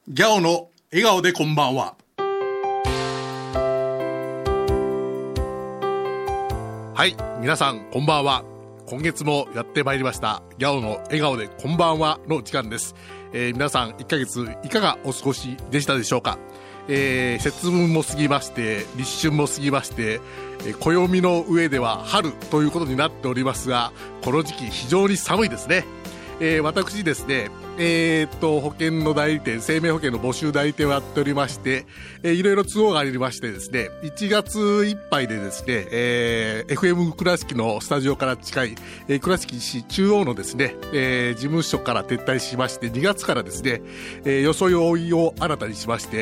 ギャオの笑顔でこんばんは。はい、皆さんこんばんは。今月もやってまいりましたギャオの笑顔でこんばんはの時間です。皆さん1ヶ月いかがお過ごしでしたでしょうか。節分も過ぎまして立春も過ぎまして、暦の上では春ということになっておりますが、この時期非常に寒いですね。私ですね、保険の代理店、生命保険の募集代理店をやっておりまして、いろいろ都合がありましてですね、1月いっぱいでですね、FM 倉敷のスタジオから近い、倉敷市中央のですね、事務所から撤退しまして、2月からですね、装いを新たにしまして、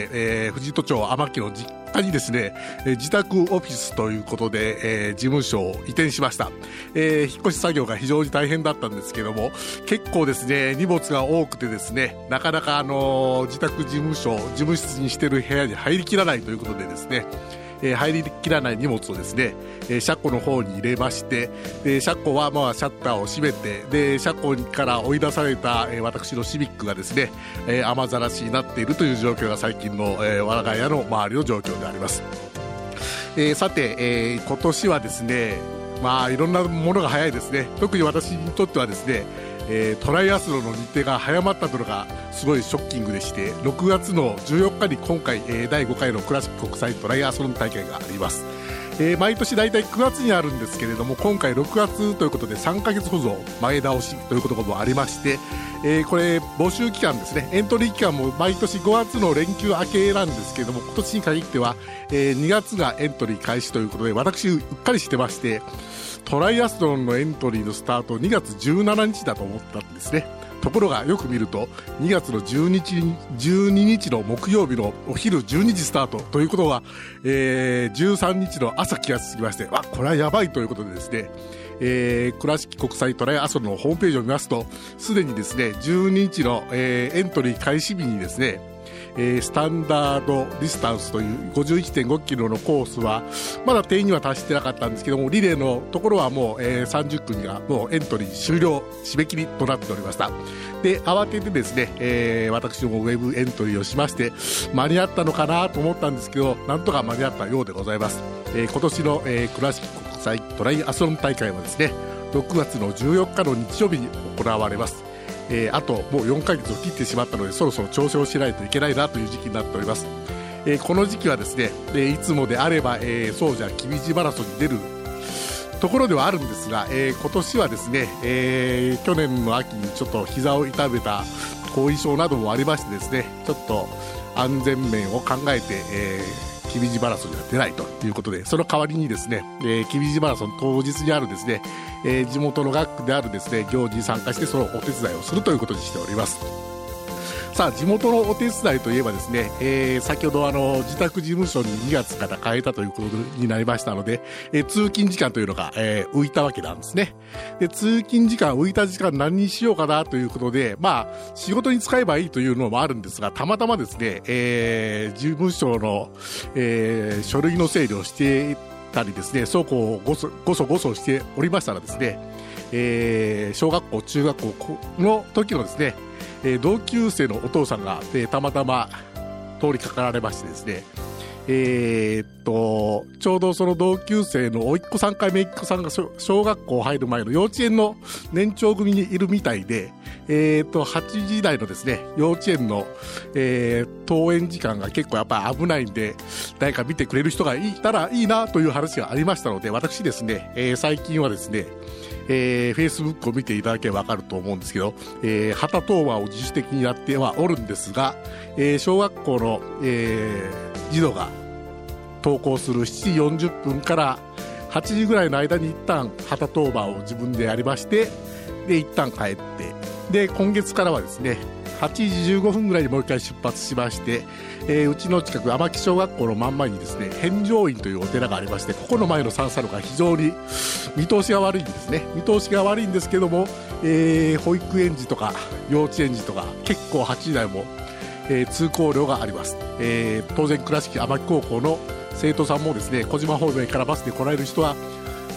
藤戸町天城の実家にですね、自宅オフィスということで、事務所を移転しました。引っ越し作業が非常に大変だったんですけども、結構ですね、荷物が多くてですね、なかなか自宅事務室にしている部屋に入りきらないということでですね、入りきらない荷物をですね、車庫の方に入れまして、で車庫はシャッターを閉めて、で車庫から追い出された、私のシビックがですね、雨ざらしになっているという状況が最近の、我が家の周りの状況であります。さて、今年はですね、いろんなものが早いですね。特に私にとってはですね、トライアスロンの日程が早まったというのがすごいショッキングでして、6月の14日に今回、第5回の倉敷国際トライアスロン大会があります。毎年だいたい9月にあるんですけれども、今回6月ということで3ヶ月ほど前倒しということもありまして、これ募集期間ですね、エントリー期間も毎年5月の連休明けなんですけれども、今年に限っては、2月がエントリー開始ということで、私うっかりしてまして、トライアスロンのエントリーのスタート2月17日だと思ったんですね。ところがよく見ると2月の12日の木曜日のお昼12時スタートということは、13日の朝気がつきまして、これはやばいということでですね、倉敷国際トライアスロンのホームページを見ますと、すでにですね12日の、エントリー開始日にですね、スタンダードディスタンスという 51.5 キロのコースはまだ定員には達してなかったんですけども、リレーのところはもう、30組がもうエントリー終了、締め切りとなっておりました。で慌ててですね、私もウェブエントリーをしまして、間に合ったのかなと思ったんですけど、なんとか間に合ったようでございます。今年の、倉敷国際トライアスロン大会はですね、6月の14日の日曜日に行われます。あともう4ヶ月を切ってしまったので、そろそろ調整をしないといけないなという時期になっております。この時期はですね、いつもであれば、そうじゃ君路マラソンに出るところではあるんですが、今年はですね、去年の秋にちょっと膝を痛めた後遺症などもありましてですね、ちょっと安全面を考えて、君路マラソンには出ないということで、その代わりにですね、君路マラソン当日にあるですね、地元の学区であるですね行事に参加して、そのお手伝いをするということにしております。さあ、地元のお手伝いといえばですね、先ほど自宅事務所に2月から変えたということになりましたので、通勤時間というのが、浮いたわけなんですね。で、通勤時間、浮いた時間何にしようかなということで、仕事に使えばいいというのもあるんですが、たまたまですね、事務所の、書類の整理をしてたりですね、そうこうごそしておりましたらですね、小学校中学校の時のですね、同級生のお父さんが、たまたま通りかかられましてですね、ちょうどその同級生の甥っ子さんか姪っ子さんが小学校入る前の幼稚園の年長組にいるみたいで、8時台のですね幼稚園の、登園時間が結構やっぱり危ないんで、誰か見てくれる人がいたらいいなという話がありましたので、私ですね、最近はですね、Facebook を見ていただければわかると思うんですけど、旗当番を自主的にやってはおるんですが、小学校の、児童が登校する7時40分から8時ぐらいの間に一旦旗当番を自分でやりまして、で一旦帰って、で今月からはですね8時15分ぐらいにもう一回出発しまして、うちの近く天城小学校の真ん前にですね返上院というお寺がありまして、ここの前の三叉路が非常に見通しが悪いんですね。見通しが悪いんですけども、保育園児とか幼稚園児とか結構8時台も、通行量があります。当然倉敷天城高校の生徒さんもですね、小島方面からバスで来られる人は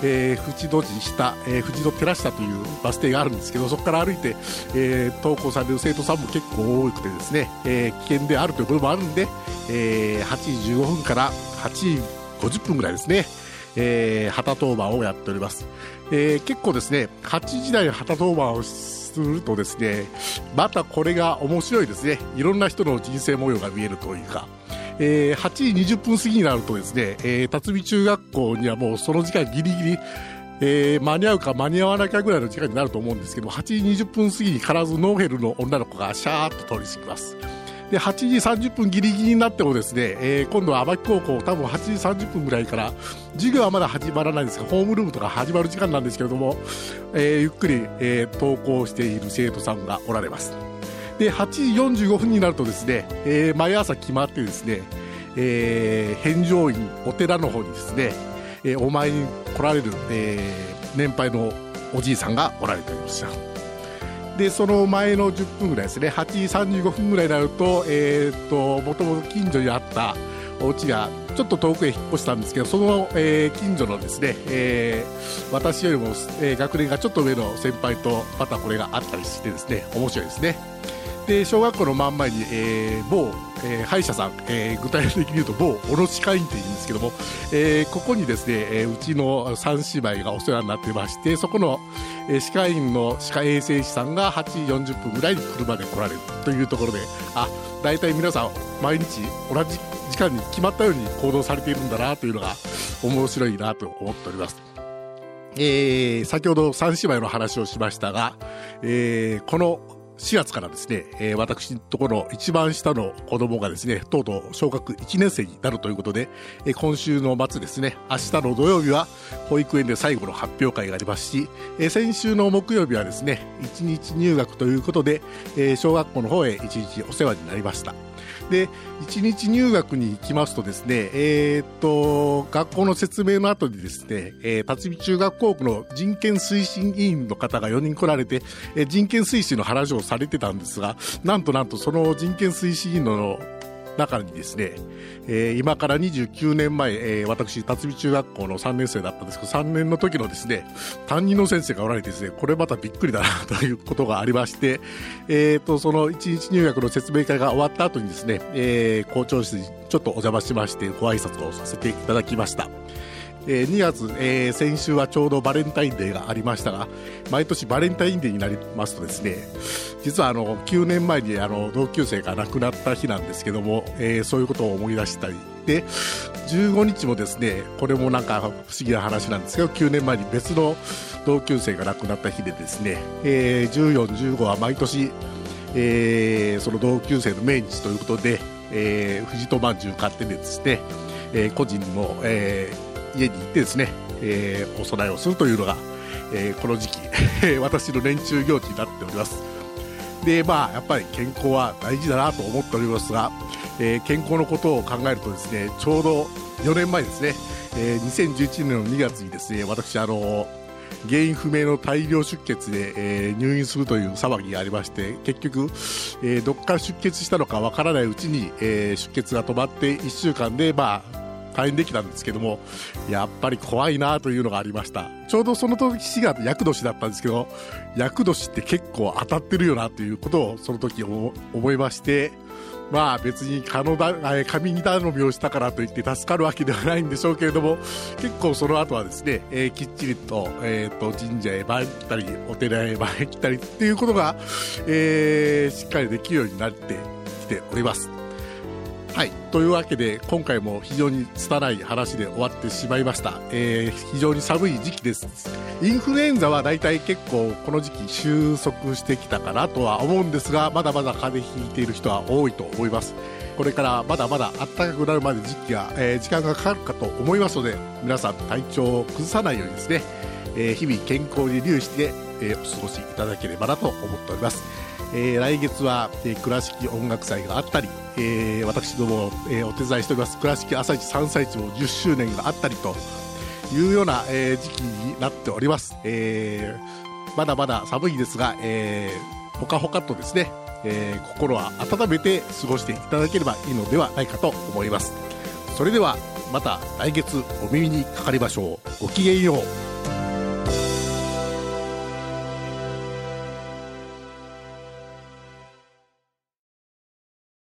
藤野寺下、藤野寺下というバス停があるんですけど、そこから歩いて、登校される生徒さんも結構多くてですね、危険であるということもあるんで、8時15分から8時50分ぐらいですね、旗当番をやっております。結構ですね、8時台旗当番をするとですね、またこれが面白いですね。いろんな人の人生模様が見えるというか、8時20分過ぎになるとですね、辰巳中学校にはもうその時間ギリギリ、間に合うか間に合わなきゃぐらいの時間になると思うんですけど、8時20分過ぎに必ずノーヘルの女の子がシャーッと通り過ぎます。で、8時30分ギリギリになってもですね、今度は天城高校多分8時30分ぐらいから、授業はまだ始まらないんですが、ホームルームとか始まる時間なんですけれども、ゆっくり、登校している生徒さんがおられます。で、8時45分になるとですね、毎朝決まってですね、返上院お寺の方にですね、お参りに来られる、年配のおじいさんがおられておりました。で、その前の10分ぐらいですね、8時35分ぐらいになると、もともと近所にあったお家がちょっと遠くへ引っ越したんですけど、その、近所のですね、私よりも、学年がちょっと上の先輩とまたこれがあったりしてですね、面白いですね。で、小学校の真ん前に、某、歯医者さん、具体的に言うと某小野歯科医院って言うんですけども、ここにですね、うちの3姉妹がお世話になってまして、そこの、歯科医院の歯科衛生士さんが8時40分ぐらいに車で来られるというところで、大体皆さん毎日同じ時間に決まったように行動されているんだなというのが面白いなと思っております。先ほど3姉妹の話をしましたが、この4月からですね、私のところの一番下の子供がですね、とうとう小学1年生になるということで、今週の末ですね、明日の土曜日は保育園で最後の発表会がありますし、先週の木曜日はですね、1日入学ということで、小学校の方へ1日お世話になりました。で、1日入学に行きますとですね、学校の説明の後にですね、辰巳中学校区の人権推進委員の方が4人来られて、人権推進の話をされてたんですが、なんとその人権推進委員の中にですね、今から29年前、私、辰巳中学校の3年生だったんですけど、3年の時のですね、担任の先生がおられてですね、これまたびっくりだなということがありまして、その1日入学の説明会が終わった後にですね、校長室にちょっとお邪魔しまして、ご挨拶をさせていただきました。2月、先週はちょうどバレンタインデーがありましたが、毎年バレンタインデーになりますとですね、実は9年前に同級生が亡くなった日なんですけども、そういうことを思い出したりで、15日もですね、これもなんか不思議な話なんですけど、9年前に別の同級生が亡くなった日でですね、14、15は毎年、その同級生の命日ということで、藤戸まんじゅう買ってですね、個人の、家に行ってですね、お供えをするというのが、この時期私の年中行事になっております。で、やっぱり健康は大事だなと思っておりますが、健康のことを考えるとですね、ちょうど4年前ですね、2011年の2月にですね、私原因不明の大量出血で、入院するという騒ぎがありまして、結局、どっから出血したのかわからないうちに、出血が止まって1週間で退院できたんですけども、やっぱり怖いなというのがありました。ちょうどその時が厄年だったんですけど、厄年って結構当たってるよなということをその時思いまして、別に神に頼みをしたからといって助かるわけではないんでしょうけれども、結構その後はですね、きっちりと、神社へ参ったりお寺へ参ったりっていうことが、しっかりできるようになってきております。はい。というわけで、今回も非常に拙い話で終わってしまいました。非常に寒い時期です。インフルエンザは大体結構この時期収束してきたかなとは思うんですが、まだまだ風邪ひいている人は多いと思います。これからまだまだ暖かくなるまで時間がかかるかと思いますので、皆さん体調を崩さないようにですね、日々健康に留意して、お過ごしいただければなと思っております。来月は、倉敷音楽祭があったり、私ども、お手伝いしております倉敷朝市3歳地も10周年があったりというような、時期になっております。まだまだ寒いですが、ほかほかとですね、心は温めて過ごしていただければいいのではないかと思います。それではまた来月お耳にかかりましょう。ごきげんよう。